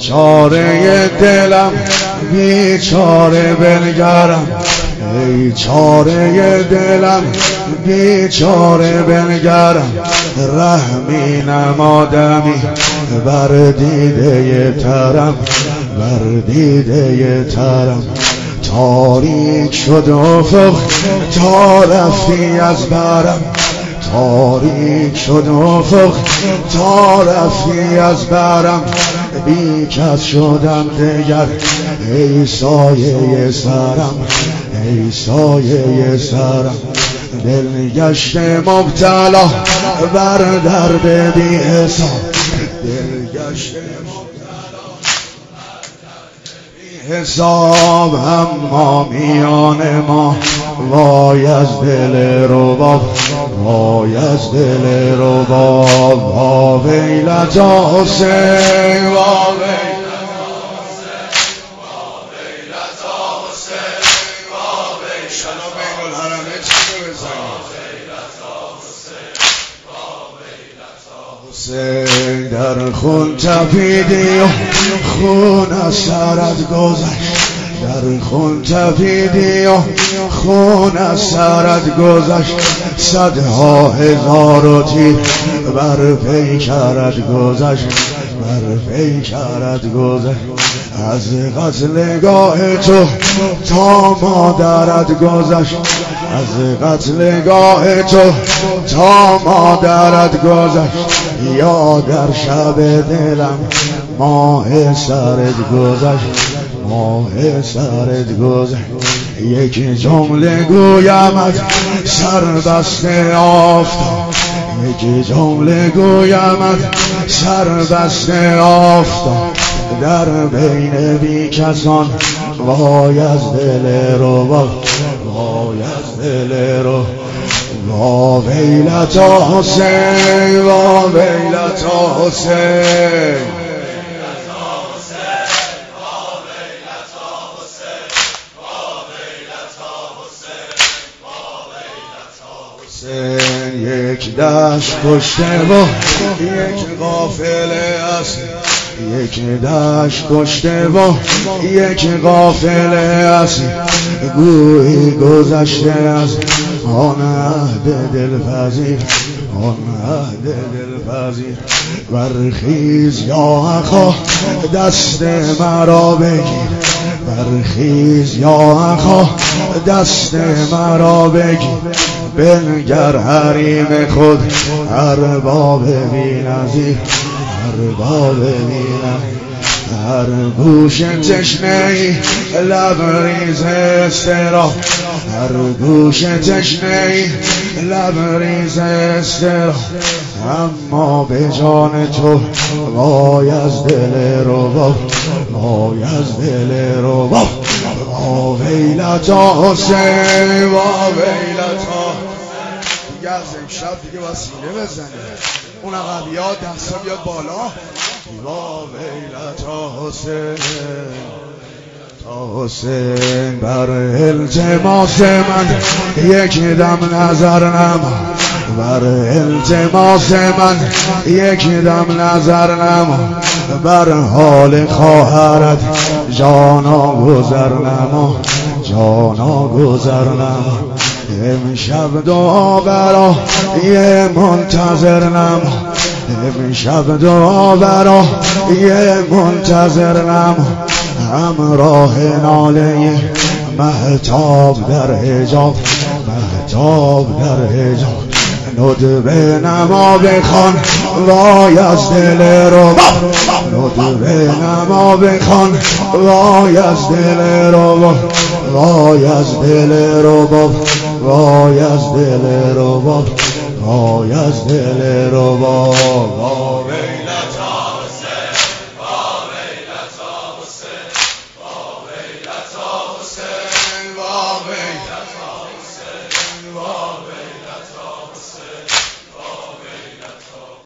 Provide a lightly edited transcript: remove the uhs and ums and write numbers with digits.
چاره دلم بیچاره بنگرم، ای چاره دلم بیچاره بنگرم. رحمی نمادمی بر دیده ترم، بر دیده ترم. تاریک شد افق تا رفتی از برم، تاریک شد افق تا رفتی از برم. بی کس شدم دگر ای سایه سرم، ای سایه سرم. دل گشت مبتلا بر درد بی حساب، دل گشت حساب. اما میان ما وای از دل رباب، وای از دل رباب. وا ویلتا حسین، وا ویلتا حسین، وا ویلتا حسین، وا ویلتا بین الحرمین. چی حسین در خون تپیدی و خون از سرت گذشت، در خون تپیدی و خون از سرت گذشت. صدها هزار تیر بر پیکرت گذشت، بر پیکرت گذشت. از قتلگاه تو تا مادرت گذشت، از قتلگاه تو تا مادرت گذشت. یا در شب دلم ماه سرت گذشت، ماه سرت گذشت. یک جمله گویمت سر بسته آفتاب، یک جمله گویمت سر بسته آفتاب. در بین بی کسان وای از دل رباب، وای از دل رباب. وا ویلتا حسین، وا ویلتا حسین، یک دشت کشته و یک قافله است، یک دشت کشته و یک قافله است. گویی گذشته از آن عهد دلپذیر، آن عهد دلپذیر. برخیز یا اخا دست مرا بگیر، برخیز یا اخا دست مرا بگیر. بنگر حریم خود ارباب بی نظیر، ارباب بی نظیر. هر گوش تشنه‌ای لبریز استراب، هر گوش تشنه‌ای لبریز استراب. اما به جان تو وای از دل رباب، وای از دل رباب. وا ویلتا حسین، وا ویلتا. دیگه از امشب دیگه با سینه بزنه، اون عقبی ها دستا بیاد بالا. وا ویلتا حسین، تا حسین. بر التماس من یک دم نظر نما، بر التماس من یک دم نظر نما. بر حال خواهرت جانا گذر نما، جانا گذر نما. امشب دعا برا یه منتظر نما، امشب دعا برا یه منتظر نما. همراه ناله مهتاب در حجاب، مهتاب در حجاب. ندبه نما بخوان وای از دل رباب، ندبه نما بخوان وای از دل رباب، وای از دل رباب، وای از دل رباب، وای از دل رباب.